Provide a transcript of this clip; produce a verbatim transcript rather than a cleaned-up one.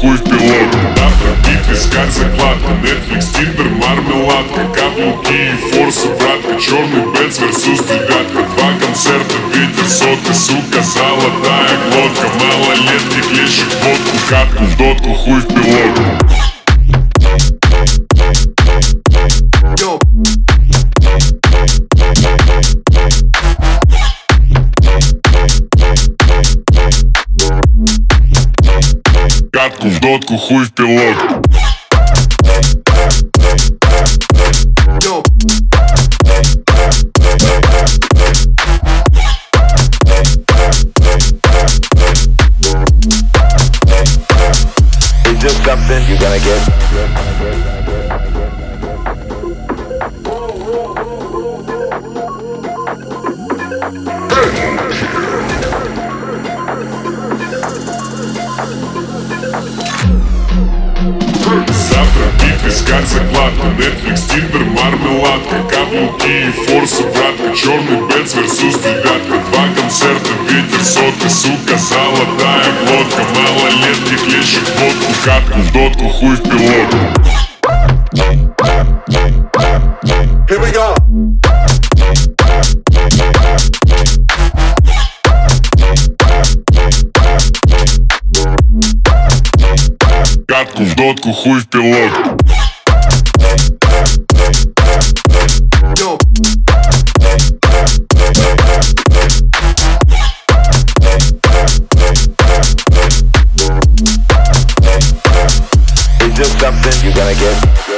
хуй в пилот. Завтра бит, вискарь, закладка, Netflix, Tinder, мармеладка, каблуки и форсы, братка, черный Бенц versus девятка. Два концерта, ветер, сотка, сука, золотая глотка. Малолетки клещут водку, катку в дотку, хуй в пилот. Катку в дотку, хуй в пилот. It's just something you're gonna get. Завтра бит, вискарь, закладка, Netflix, Tinder, мармеладка, каблуки и форсы, братка, черный Бенц versus девятка. Два концерта, ветер, сотка, сука, золотая глотка. Малолетки клещут водку, катку в дотку, хуй в пилот. Here we go. Катку в дотку, хуй в пилот. It's just something you're gonna get.